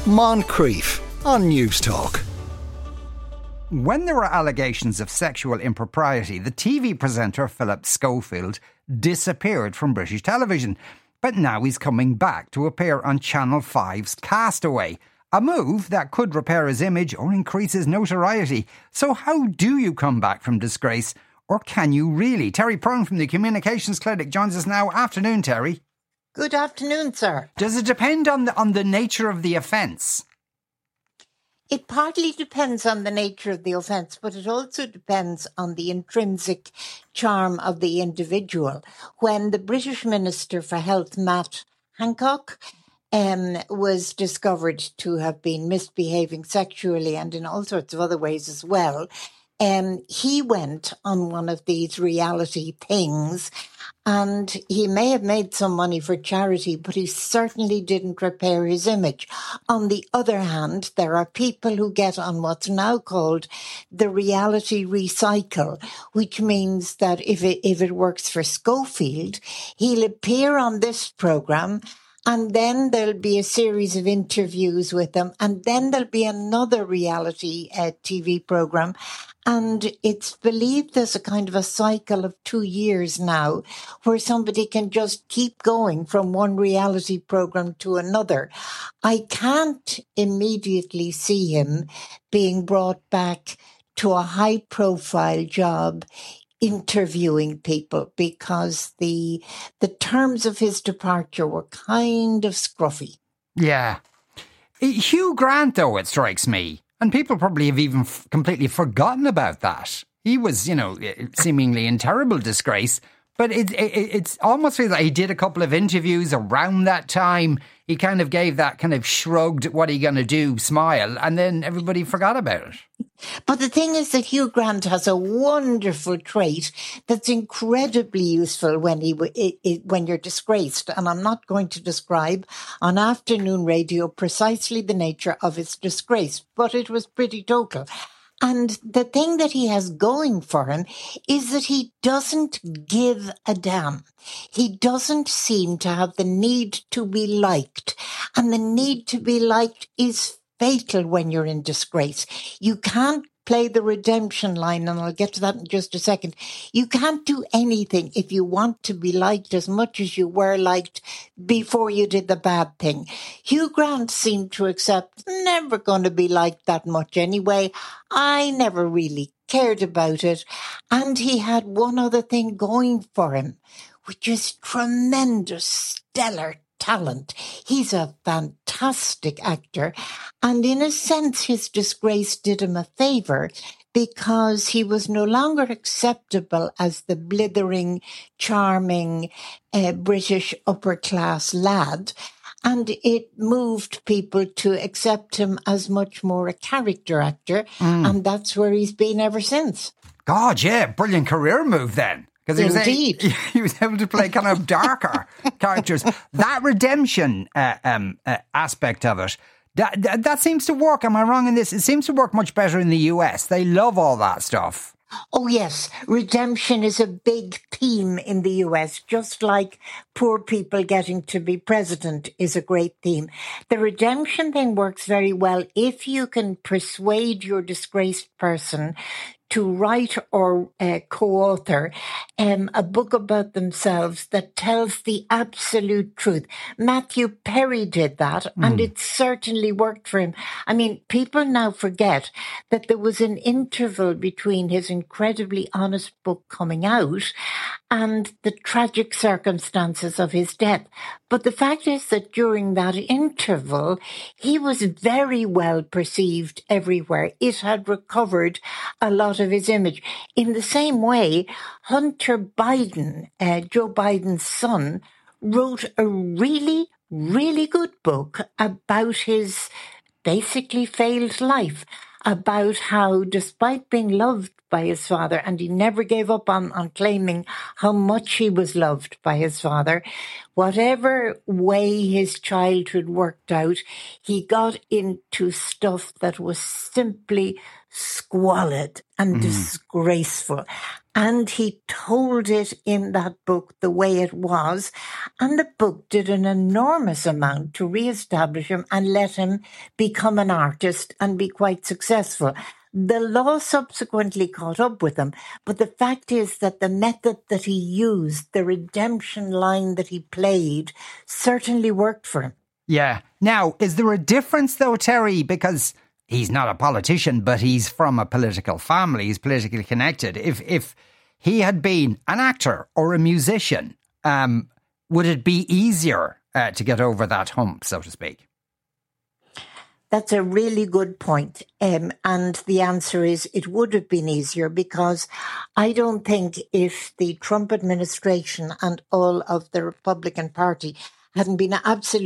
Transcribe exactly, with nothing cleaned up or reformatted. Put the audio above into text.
Moncrief on News Talk. When there were allegations of sexual impropriety, the T V presenter Philip Schofield disappeared from British television. But now he's coming back to appear on Channel five's Castaway, a move that could repair his image or increase his notoriety. So how do you come back from disgrace? Or can you really? Terry Prone from the Communications Clinic joins us now. Afternoon, Terry. Good afternoon, sir. Does it depend on the, on the nature of the offence? It partly depends on the nature of the offence, but it also depends on the intrinsic charm of the individual. When the British Minister for Health, Matt Hancock, um, was discovered to have been misbehaving sexually and in all sorts of other ways as well, um, he went on one of these reality things. And he may have made some money for charity, but he certainly didn't repair his image. On the other hand, there are people who get on what's now called the reality recycle, which means that if it, if it works for Schofield, he'll appear on this programme, and then there'll be a series of interviews with them, and then there'll be another reality uh, T V programme. And it's believed there's a kind of a cycle of two years now where somebody can just keep going from one reality program to another. I can't immediately see him being brought back to a high profile job interviewing people because the the terms of his departure were kind of scruffy. Yeah. Hugh Grant, though, it strikes me. And people probably have even f- completely forgotten about that. He was, you know, seemingly in terrible disgrace. But it, it, it's almost feels like he did a couple of interviews around that time. He kind of gave that kind of shrugged, what are you going to do, smile. And then everybody forgot about it. But the thing is that Hugh Grant has a wonderful trait that's incredibly useful when he it, it, when you're disgraced. And I'm not going to describe on afternoon radio precisely the nature of his disgrace, but it was pretty total. And the thing that he has going for him is that he doesn't give a damn. He doesn't seem to have the need to be liked. And the need to be liked is fatal when you're in disgrace. You can't play the redemption line, and I'll get to that in just a second. You can't do anything if you want to be liked as much as you were liked before you did the bad thing. Hugh Grant seemed to accept, never going to be liked that much anyway. I never really cared about it. And he had one other thing going for him, which is tremendous, stellar talent. He's a fantastic actor. And in a sense, his disgrace did him a favour because he was no longer acceptable as the blithering, charming uh, British upper-class lad. And it moved people to accept him as much more a character actor. Mm. And that's where he's been ever since. God, yeah, brilliant career move then. Because he, Indeed. was he was able to play kind of darker characters. That redemption uh, um, uh, aspect of it, that, that that seems to work. Am I wrong in this? It seems to work much better in the U S. They love all that stuff. Oh, yes. Redemption is a big theme in the U S, just like poor people getting to be president is a great theme. The redemption thing works very well if you can persuade your disgraced person to write or uh, co-author um, a book about themselves that tells the absolute truth. Matthew Perry did that, mm. and it certainly worked for him. I mean, people now forget that there was an interval between his incredibly honest book coming out and the tragic circumstances of his death. But the fact is that during that interval, he was very well perceived everywhere. It had recovered a lot of his image. In the same way, Hunter Biden, uh, Joe Biden's son, wrote a really, really good book about his basically failed life, about how, despite being loved by his father, and he never gave up on, on claiming how much he was loved by his father, whatever way his childhood worked out, he got into stuff that was simply squalid and mm. disgraceful. And he told it in that book the way it was. And the book did an enormous amount to reestablish him and let him become an artist and be quite successful. The law subsequently caught up with him. But the fact is that the method that he used, the redemption line that he played, certainly worked for him. Yeah. Now, is there a difference, though, Terry? Because he's not a politician, but he's from a political family. He's politically connected. If if he had been an actor or a musician, um, would it be easier uh, to get over that hump, so to speak? That's a really good point. Um, and the answer is it would have been easier, because I don't think if the Trump administration and all of the Republican Party hadn't been absolutely